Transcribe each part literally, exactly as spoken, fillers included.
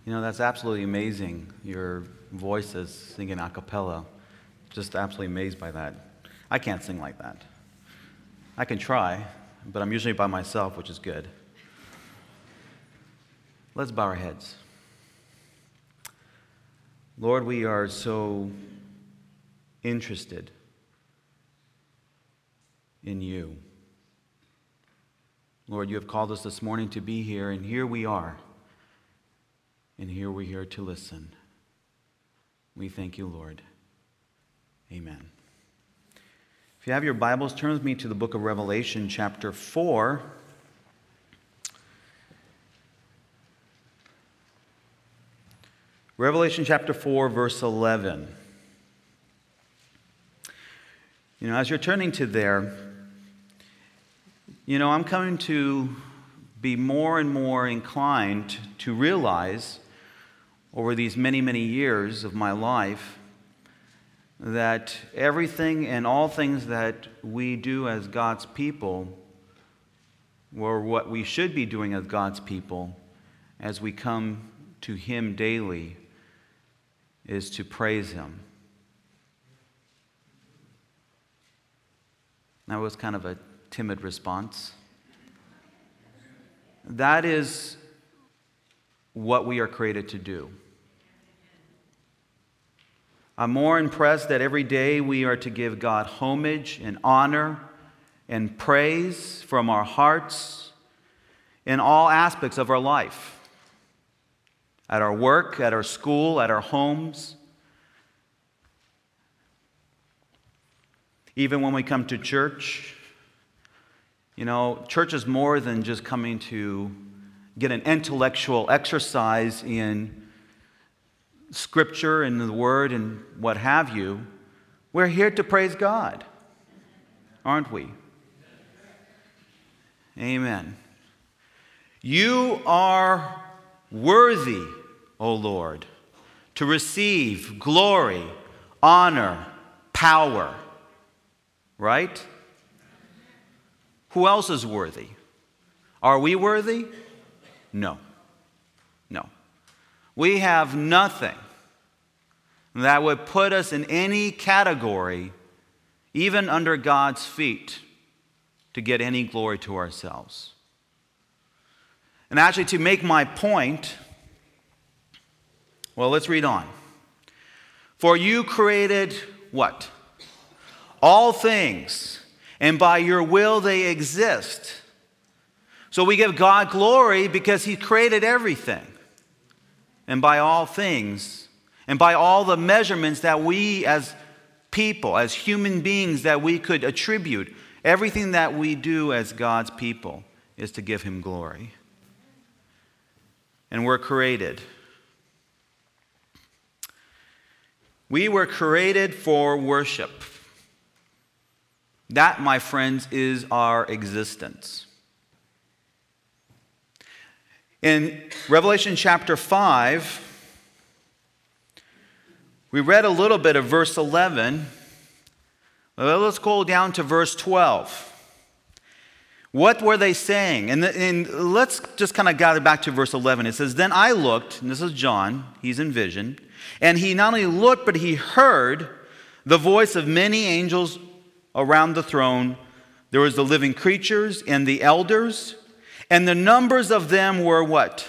You know, that's absolutely amazing. Your voices singing a cappella. Just absolutely amazed by that. I can't sing like that. I can try, but I'm usually by myself, which is good. Let's bow our heads. Lord, we are so interested in you. Lord, you have called us this morning to be here, and here we are. And here we're here to listen. We thank you, Lord. Amen. If you have your Bibles, turn with me to the book of Revelation, chapter four. Revelation chapter four, verse eleven. You know, as you're turning to there, you know, I'm coming to be more and more inclined to realize over these many, many years of my life that everything and all things that we do as God's people, or what we should be doing as God's people as we come to Him daily, is to praise Him. That was kind of a timid response. That is what we are created to do. I'm more impressed that every day we are to give God homage and honor and praise from our hearts in all aspects of our life. At our work, at our school, at our homes. Even when we come to church. You know, church is more than just coming to get an intellectual exercise in Scripture and the Word and what have you. We're here to praise God, aren't we? Amen. You are worthy, O Lord, to receive glory, honor, power. Right? Who else is worthy? Are we worthy? No. No. We have nothing that would put us in any category, even under God's feet, to get any glory to ourselves. And actually, to make my point, well, let's read on. For you created what? All things, and by your will they exist. So we give God glory because He created everything. And by all things, and by all the measurements that we as people, as human beings, that we could attribute, everything that we do as God's people is to give Him glory. And we're created. We were created for worship. That, my friends, is our existence. In Revelation chapter five, we read a little bit of verse eleven. Well, let's go down to verse twelve. What were they saying? And, the, and let's just kind of gather back to verse eleven. It says, Then I looked, and this is John, he's in vision, and he not only looked, but he heard the voice of many angels around the throne. There was the living creatures and the elders, and the numbers of them were what?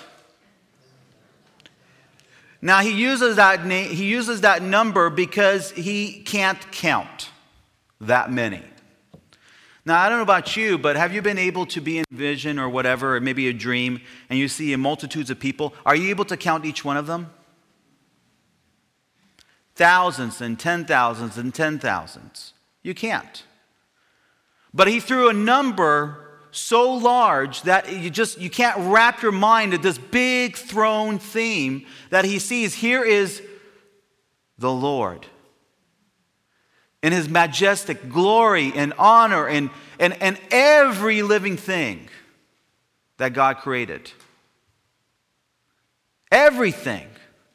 Now he uses that name, he uses that number because he can't count that many. Now I don't know about you, but have you been able to be in vision or whatever, or maybe a dream, and you see multitudes of people? Are you able to count each one of them? Thousands and ten thousands and ten thousands. You can't. But he threw a number so large that you just you can't wrap your mind at this big throne theme that he sees. Here is the Lord in His majestic glory and honor and, and, and every living thing that God created. Everything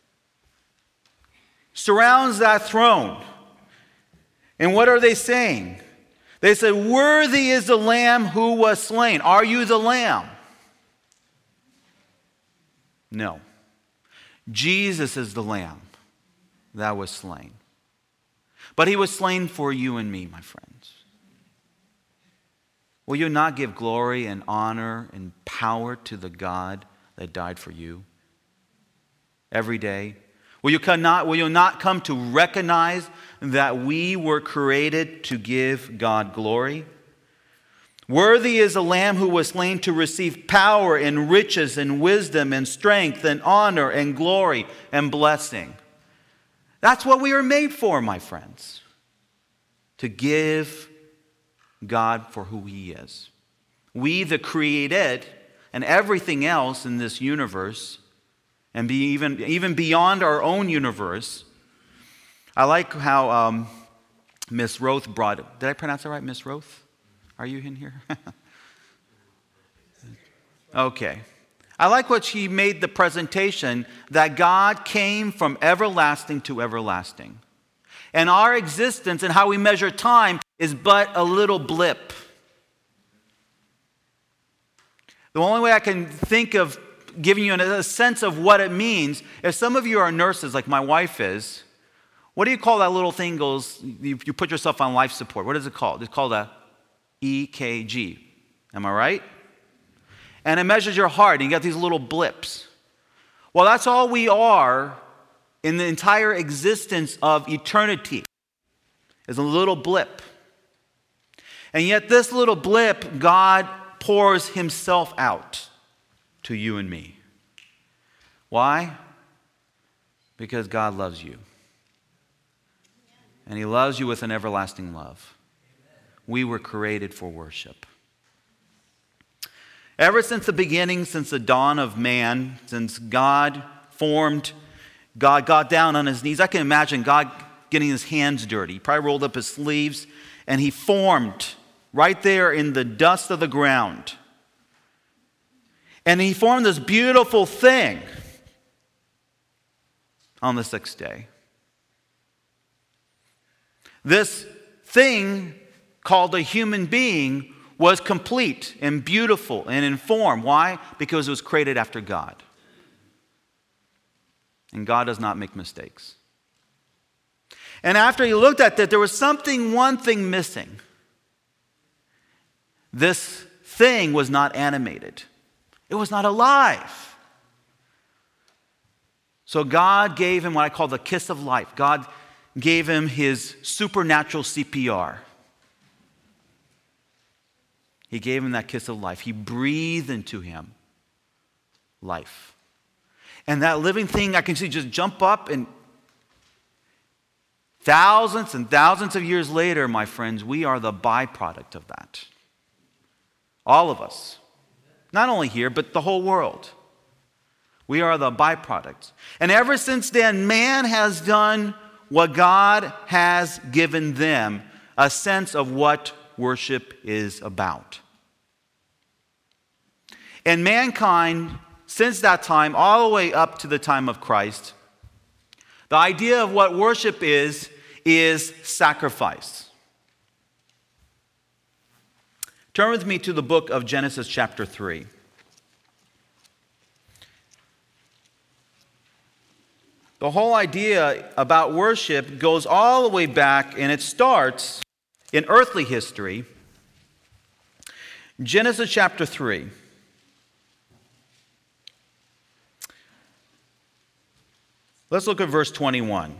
surrounds that throne. And what are they saying? They said, Worthy is the Lamb who was slain. Are you the Lamb? No. Jesus is the Lamb that was slain. But he was slain for you and me, my friends. Will you not give glory and honor and power to the God that died for you every day? Will you not, will you not come to recognize that we were created to give God glory? Worthy is the Lamb who was slain to receive power and riches and wisdom and strength and honor and glory and blessing. That's what we are made for, my friends. To give God for who he is. We, the created, and everything else in this universe, and be even, even beyond our own universe. I like how um, Miss Roth brought it. Did I pronounce that right, Miss Roth? Are you in here? Okay. I like what she made the presentation that God came from everlasting to everlasting. And our existence and how we measure time is but a little blip. The only way I can think of giving you a sense of what it means, if some of you are nurses like my wife is, what do you call that little thing goes, you, you put yourself on life support. What is it called? It's called a E K G. Am I right? And it measures your heart, and you got these little blips. Well, that's all we are in the entire existence of eternity, is a little blip. And yet this little blip, God pours himself out to you and me. Why? Because God loves you. And he loves you with an everlasting love. We were created for worship. Ever since the beginning, since the dawn of man, since God formed, God got down on his knees. I can imagine God getting his hands dirty. He probably rolled up his sleeves and he formed right there in the dust of the ground. And he formed this beautiful thing on the sixth day. This thing called a human being was complete and beautiful and in form. Why? Because it was created after God. And God does not make mistakes. And after he looked at that, there was something, one thing missing. This thing was not animated. It was not alive. So God gave him what I call the kiss of life. God gave him his supernatural C P R. He gave him that kiss of life. He breathed into him life. And that living thing, I can see just jump up, and thousands and thousands of years later, my friends, we are the byproduct of that. All of us. Not only here, but the whole world. We are the byproduct. And ever since then, man has done what God has given them, a sense of what worship is about. And mankind, since that time, all the way up to the time of Christ, the idea of what worship is, is sacrifice. Turn with me to the book of Genesis chapter three. The whole idea about worship goes all the way back, and it starts in earthly history. Genesis chapter three. Let's look at verse twenty-one.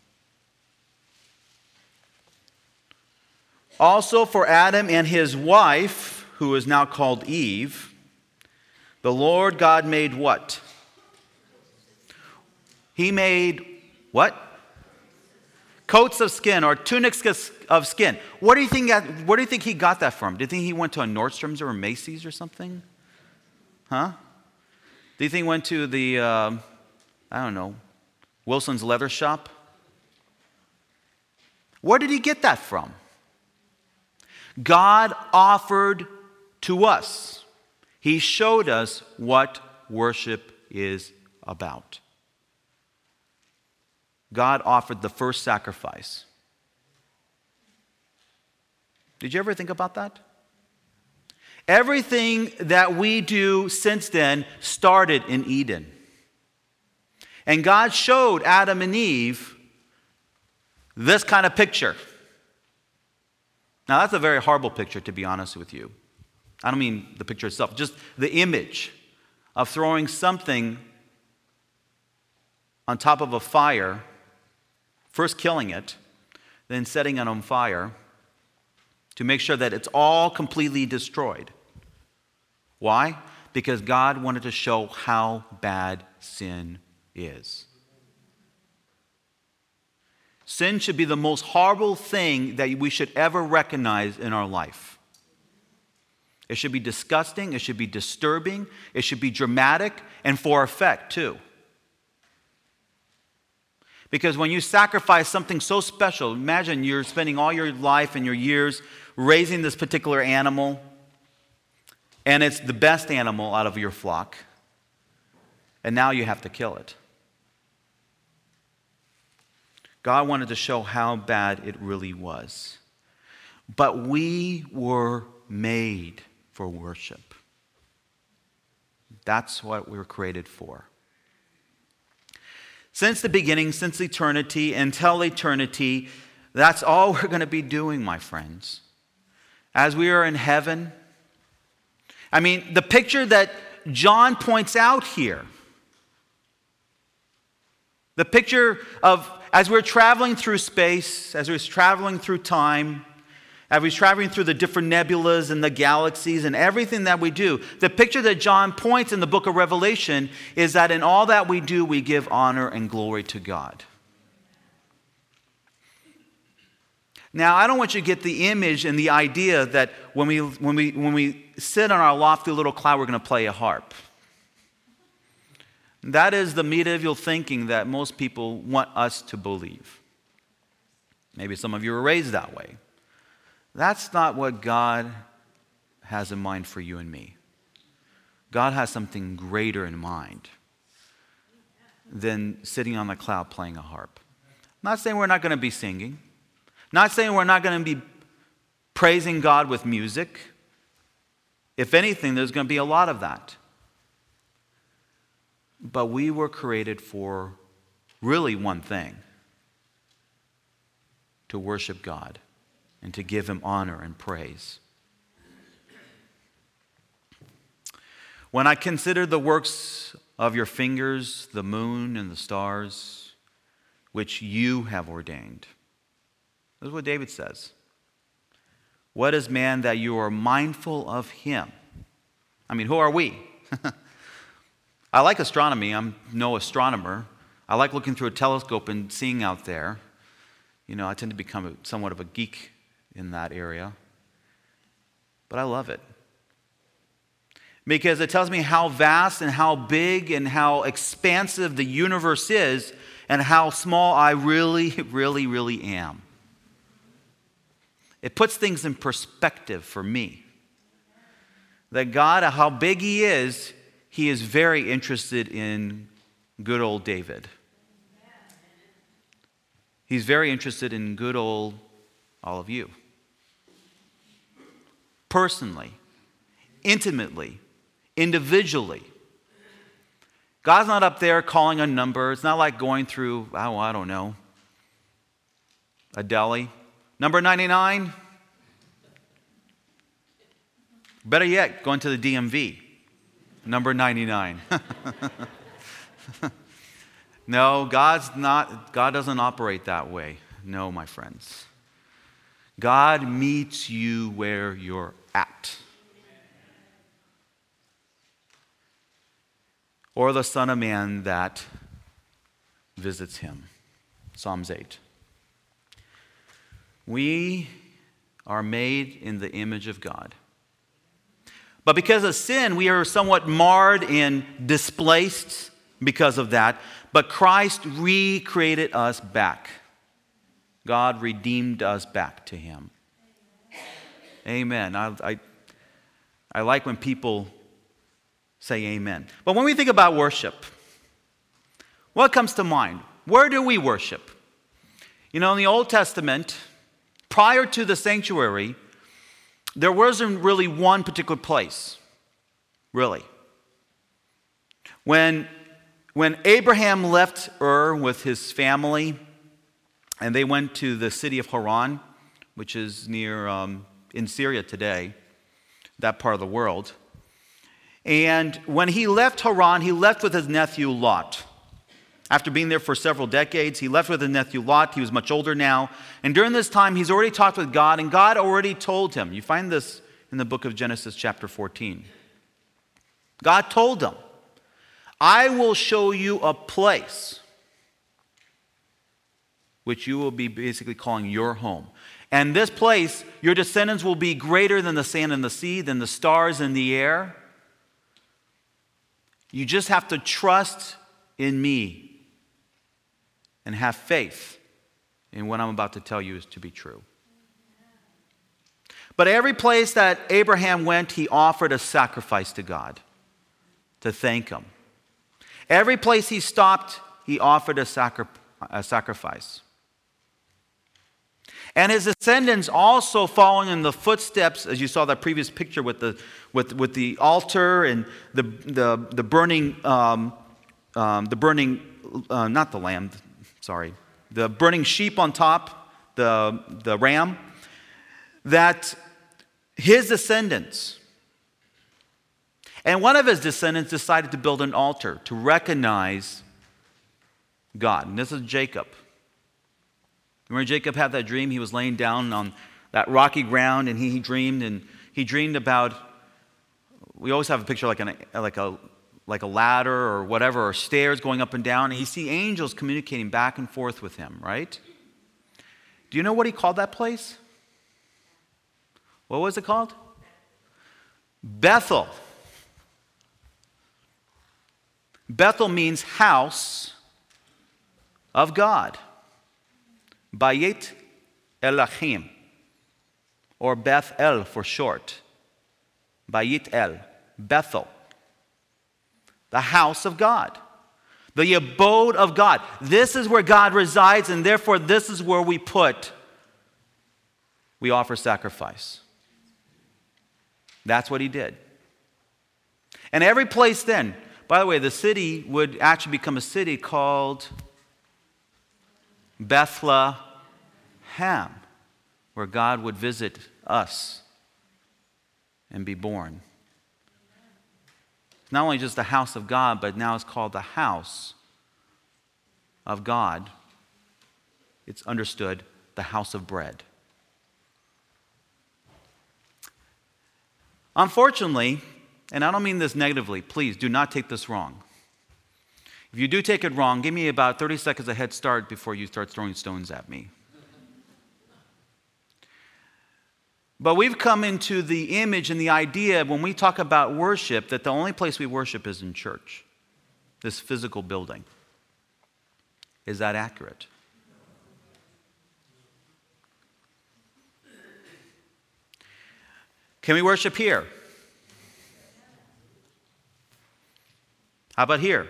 Also for Adam and his wife, who is now called Eve, the Lord God made what? He made what? Coats of skin, or tunics of skin. What do you think? Where do you think he got that from? Do you think he went to a Nordstrom's or a Macy's or something? Huh? Do you think he went to the, uh, I don't know, Wilson's leather shop? Where did he get that from? God offered to us. He showed us what worship is about. God offered the first sacrifice. Did you ever think about that? Everything that we do since then started in Eden. And God showed Adam and Eve this kind of picture. Now, that's a very horrible picture, to be honest with you. I don't mean the picture itself, just the image of throwing something on top of a fire, first killing it, then setting it on fire to make sure that it's all completely destroyed. Why? Because God wanted to show how bad sin is. Sin should be the most horrible thing that we should ever recognize in our life. It should be disgusting, it should be disturbing, it should be dramatic, and for effect too. Because when you sacrifice something so special, imagine you're spending all your life and your years raising this particular animal, and it's the best animal out of your flock, and now you have to kill it. God wanted to show how bad it really was. But we were made for worship. That's what we were created for. Since the beginning, since eternity, until eternity, that's all we're going to be doing, my friends. As we are in heaven. I mean, the picture that John points out here, the picture of as we're traveling through space, as we're traveling through time, as we're traveling through the different nebulas and the galaxies and everything that we do, the picture that John points in the book of Revelation is that in all that we do, we give honor and glory to God. Now, I don't want you to get the image and the idea that when we, when we, when we sit on our lofty little cloud, we're going to play a harp. That is the medieval thinking that most people want us to believe. Maybe some of you were raised that way. That's not what God has in mind for you and me. God has something greater in mind than sitting on the cloud playing a harp. I'm not saying we're not going to be singing. Not saying we're not going to be praising God with music. If anything, there's going to be a lot of that. But we were created for really one thing: to worship God and to give Him honor and praise. When I consider the works of your fingers, the moon and the stars, which you have ordained. This is what David says. What is man that you are mindful of him? I mean, who are we? I like astronomy. I'm no astronomer. I like looking through a telescope and seeing out there. You know, I tend to become a, somewhat of a geek in that area. But I love it. Because it tells me how vast and how big and how expansive the universe is and how small I really, really, really am. It puts things in perspective for me. That God, how big He is, He is very interested in good old David. He's very interested in good old all of you. Personally, intimately, individually. God's not up there calling a number. It's not like going through, oh, I don't know, a deli. Number ninety-nine. Better yet, going to the D M V. Number ninety-nine. No, God's not, God doesn't operate that way. No, my friends. God meets you where you're at. Or the Son of Man that visits him. Psalms eight. We are made in the image of God. But because of sin, we are somewhat marred and displaced because of that. But Christ recreated us back. God redeemed us back to Him. Amen. I, I, I like when people say amen. But when we think about worship, what comes to mind? Where do we worship? You know, in the Old Testament, prior to the sanctuary, there wasn't really one particular place, really. When When Abraham left Ur with his family, and they went to the city of Haran, which is near um, in Syria today, that part of the world. And when he left Haran, he left with his nephew Lot. After being there for several decades, he left with his nephew Lot. He was much older now. And during this time, he's already talked with God, and God already told him. You find this in the book of Genesis chapter fourteen. God told him, I will show you a place which you will be basically calling your home. And this place, your descendants will be greater than the sand and the sea, than the stars in the air. You just have to trust in me and have faith in what I'm about to tell you is to be true. But every place that Abraham went, he offered a sacrifice to God to thank him. Every place he stopped, he offered a, sacri- a sacrifice. And his descendants also following in the footsteps, as you saw that previous picture with the with, with the altar and the the the burning um, um, the burning uh, not the lamb, sorry, the burning sheep on top, the the ram. That his descendants, and one of his descendants decided to build an altar to recognize God, and this is Jacob. Remember Jacob had that dream? He was laying down on that rocky ground, and he, he dreamed, and he dreamed about, we always have a picture like, an, like, a, like a ladder or whatever, or stairs going up and down, and you see angels communicating back and forth with him, right? Do you know what he called that place? What was it called? Bethel. Bethel means house of God. Bayit Elachim, or Beth El for short. Bayit El, Bethel. The house of God. The abode of God. This is where God resides, and therefore this is where we put, we offer sacrifice. That's what he did. And every place then, by the way, the city would actually become a city called Bethlehem, where God would visit us and be born. It's not only just the house of God, but now it's called the house of God. It's understood the house of bread. Unfortunately, and I don't mean this negatively, please do not take this wrong. If you do take it wrong, give me about thirty seconds a head start before you start throwing stones at me. But we've come into the image and the idea when we talk about worship that the only place we worship is in church, this physical building. Is that accurate? Can we worship here? How about here?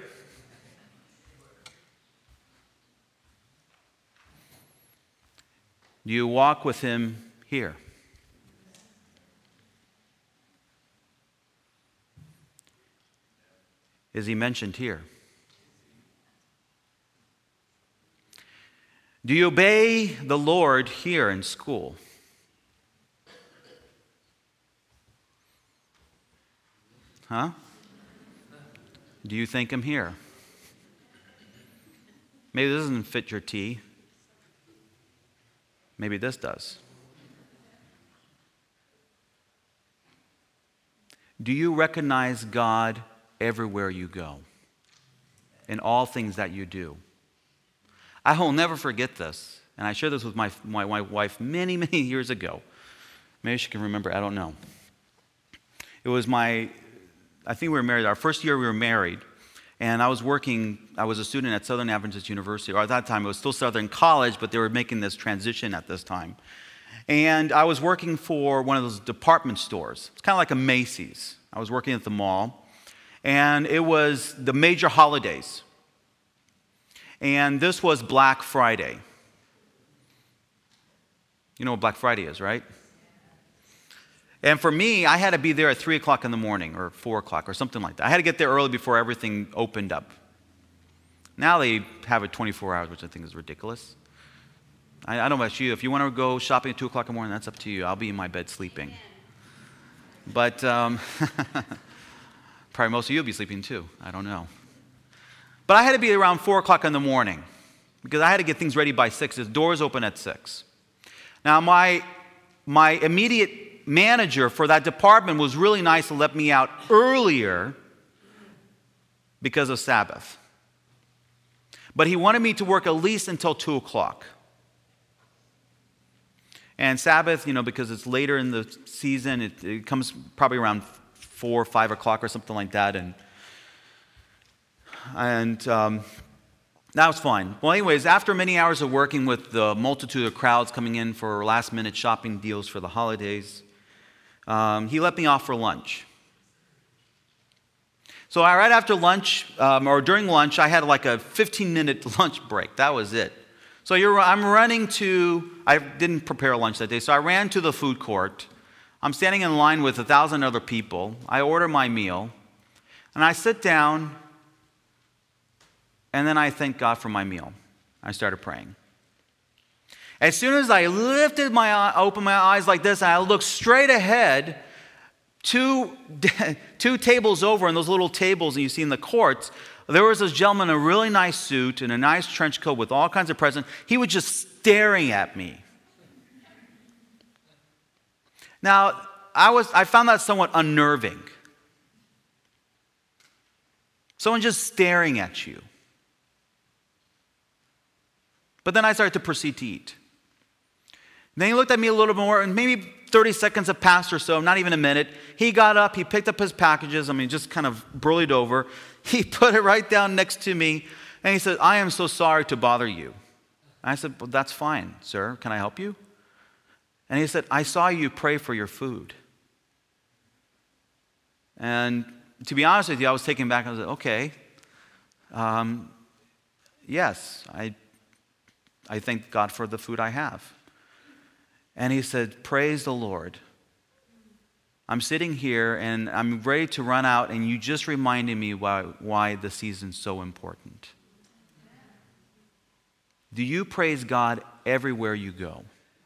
Do you walk with him here? Is he mentioned here? Do you obey the Lord here in school? Huh? Do you thank him here? Maybe this doesn't fit your tea. Maybe this does. Do you recognize God everywhere you go? In all things that you do? I will never forget this. And I shared this with my, my, my wife many, many years ago. Maybe she can remember, I don't know. It was my, I think we were married, our first year we were married. And I was working, I was a student at Southern Adventist University, or at that time it was still Southern College, but they were making this transition at this time. And I was working for one of those department stores. It's kind of like a Macy's. I was working at the mall. And it was the major holidays. And this was Black Friday. You know what Black Friday is, right? And for me, I had to be there at three o'clock in the morning or four o'clock or something like that. I had to get there early before everything opened up. Now they have it twenty-four hours, which I think is ridiculous. I, I don't know about you. If you want to go shopping at two o'clock in the morning, that's up to you. I'll be in my bed sleeping. But um, probably most of you will be sleeping too. I don't know. But I had to be around four o'clock in the morning because I had to get things ready by six. The doors open at six. Now, my, my immediate manager for that department was really nice to let me out earlier because of Sabbath. But he wanted me to work at least until two o'clock. And Sabbath, you know, because it's later in the season, it, it comes probably around four, five o'clock or something like that. And, and um, that was fine. Well, anyways, after many hours of working with the multitude of crowds coming in for last-minute shopping deals for the holidays, um, he let me off for lunch. So right after lunch, um, or during lunch, I had like a fifteen-minute lunch break. That was it. So you're, I'm running to, I didn't prepare lunch that day, so I ran to the food court. I'm standing in line with a thousand other people. I order my meal, and I sit down, and then I thank God for my meal. I started praying. As soon as I lifted my eye, opened my eyes like this, and I looked straight ahead, two, two tables over, and those little tables that you see in the courts, there was this gentleman in a really nice suit and a nice trench coat with all kinds of presents. He was just staring at me. Now, I was I found that somewhat unnerving. Someone just staring at you. But then I started to proceed to eat. Then he looked at me a little more, and maybe thirty seconds have passed or so, not even a minute. He got up, he picked up his packages, I mean, just kind of burlied over. He put it right down next to me, and he said, "I am so sorry to bother you." I said, "Well, that's fine, sir. Can I help you?" And he said, "I saw you pray for your food." And to be honest with you, I was taken back. I was like, okay, um, yes, I, I thank God for the food I have. And he said, "Praise the Lord. I'm sitting here and I'm ready to run out, and you just reminded me why, why the season's so important." Do you praise God everywhere you go?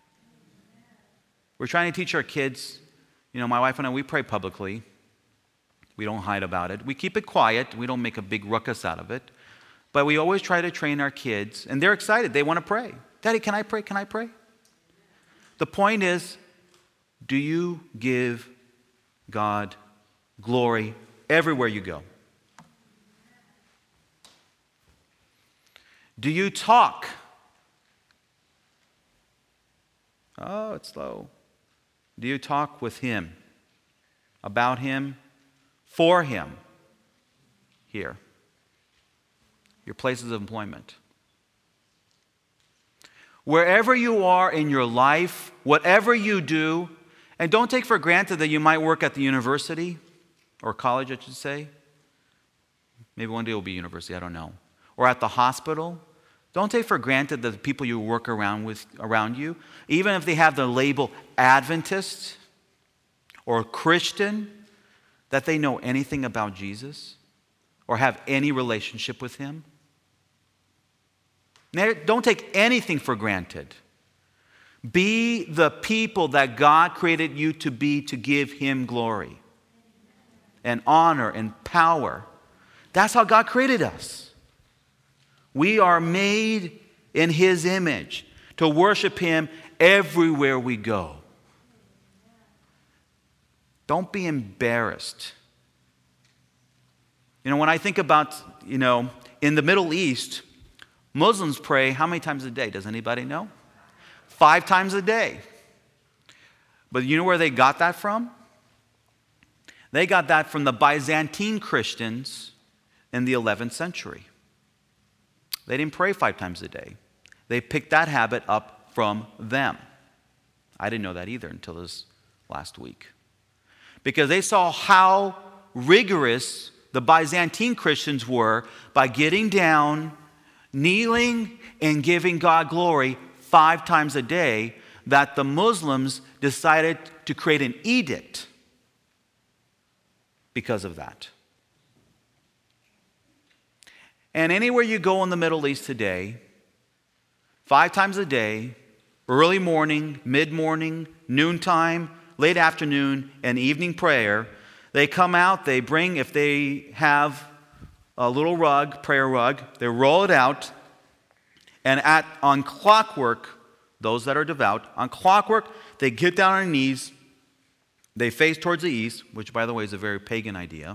We're trying to teach our kids, you know, my wife and I, we pray publicly. We don't hide about it. We keep it quiet. We don't make a big ruckus out of it. But we always try to train our kids, and they're excited. They want to pray. "Daddy, can I pray? Can I pray?" The point is, do you give God glory everywhere you go? Do you talk? Oh, it's low. Do you talk with Him, about Him, for Him here? Your places of employment. Wherever you are in your life, whatever you do, and don't take for granted that you might work at the university or college, I should say. Maybe one day it will be university, I don't know. Or at the hospital. Don't take for granted that the people you work around with around you, even if they have the label Adventist or Christian, that they know anything about Jesus or have any relationship with Him. Don't take anything for granted. Be the people that God created you to be, to give Him glory and honor and power. That's how God created us. We are made in His image to worship Him everywhere we go. Don't be embarrassed. You know, when I think about, you know, in the Middle East, Muslims pray how many times a day? Does anybody know? Five times a day. But you know where they got that from? They got that from the Byzantine Christians in the eleventh century. They didn't pray five times a day. They picked that habit up from them. I didn't know that either until this last week. Because they saw how rigorous the Byzantine Christians were by getting down, kneeling, and giving God glory five times a day, that the Muslims decided to create an edict because of that. And anywhere you go in the Middle East today, five times a day, early morning, mid-morning, noontime, late afternoon, and evening prayer, they come out, they bring, if they have a little rug, prayer rug, they roll it out, and at on clockwork, those that are devout, on clockwork, they get down on their knees, they face towards the east, which, by the way, is a very pagan idea.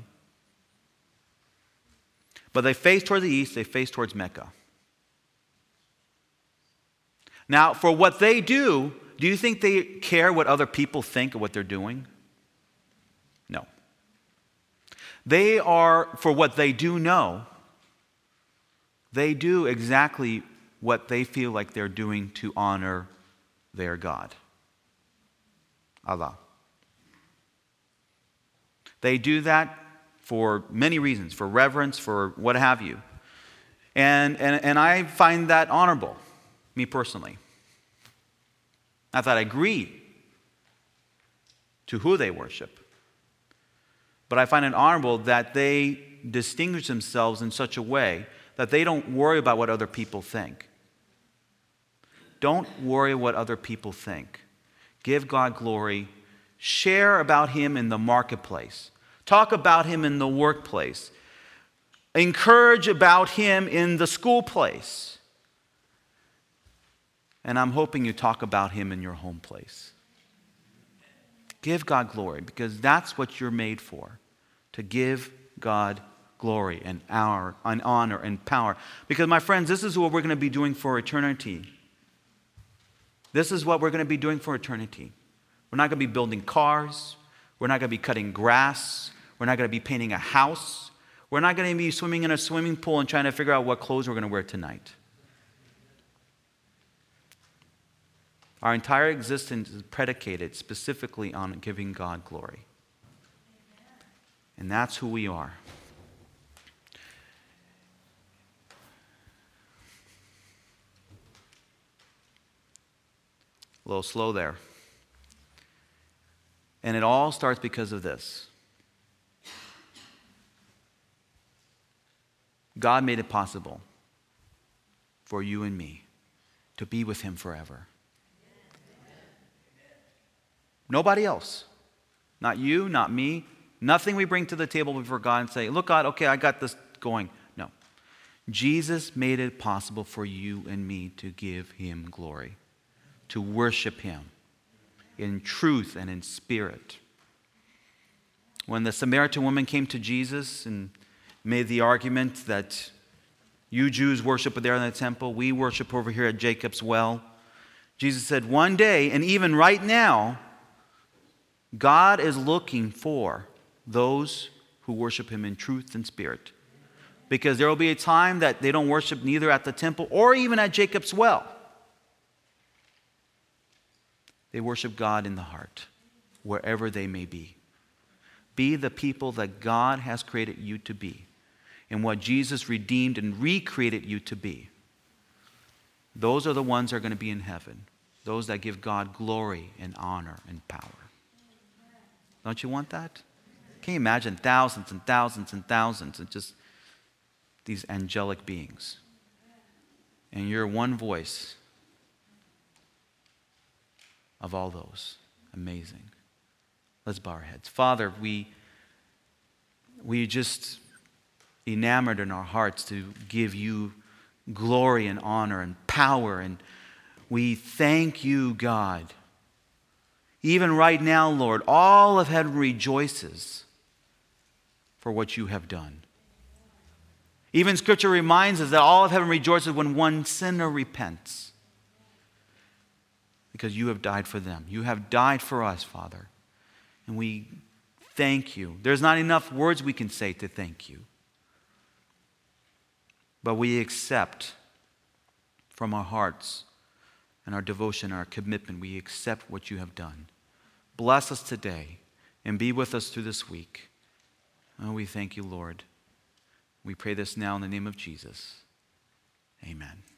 But they face towards the east, they face towards Mecca. Now, for what they do, do you think they care what other people think of what they're doing? No. They are, for what they do know, they do exactly what they feel like they're doing to honor their God, Allah. They do that for many reasons, for reverence, for what have you. And, and, and I find that honorable, me personally. Not that I agree to who they worship, but I find it honorable that they distinguish themselves in such a way that they don't worry about what other people think. Don't worry what other people think. Give God glory. Share about Him in the marketplace. Talk about Him in the workplace. Encourage about Him in the school place. And I'm hoping you talk about Him in your home place. Give God glory, because that's what you're made for. To give God glory and honor, and honor and power. Because, my friends, this is what we're going to be doing for eternity. This is what we're going to be doing for eternity. We're not going to be building cars. We're not going to be cutting grass. We're not going to be painting a house. We're not going to be swimming in a swimming pool and trying to figure out what clothes we're going to wear tonight. Our entire existence is predicated specifically on giving God glory. And that's who we are. A little slow there. And it all starts because of this. God made it possible for you and me to be with Him forever. Nobody else. Not you, not me. Nothing we bring to the table before God and say, look, God, okay, I got this going. No. Jesus made it possible for you and me to give Him glory, to worship Him in truth and in spirit. When the Samaritan woman came to Jesus and made the argument that you Jews worship there in the temple, we worship over here at Jacob's well, Jesus said, one day, and even right now, God is looking for those who worship Him in truth and spirit. Because there will be a time that they don't worship neither at the temple or even at Jacob's well. They worship God in the heart, wherever they may be. Be the people that God has created you to be, and what Jesus redeemed and recreated you to be. Those are the ones that are going to be in heaven. Those that give God glory and honor and power. Don't you want that? Can you imagine thousands and thousands and thousands of just these angelic beings? And you're one voice of all those. Amazing. Let's bow our heads. Father, we, we just enamored in our hearts to give you glory and honor and power. And we thank you, God. Even right now, Lord, all of heaven rejoices for what you have done. Even Scripture reminds us that all of heaven rejoices when one sinner repents. Because you have died for them. You have died for us, Father. And we thank you. There's not enough words we can say to thank you. But we accept from our hearts and our devotion, our commitment, we accept what you have done. Bless us today and be with us through this week. Oh, we thank you, Lord. We pray this now in the name of Jesus. Amen.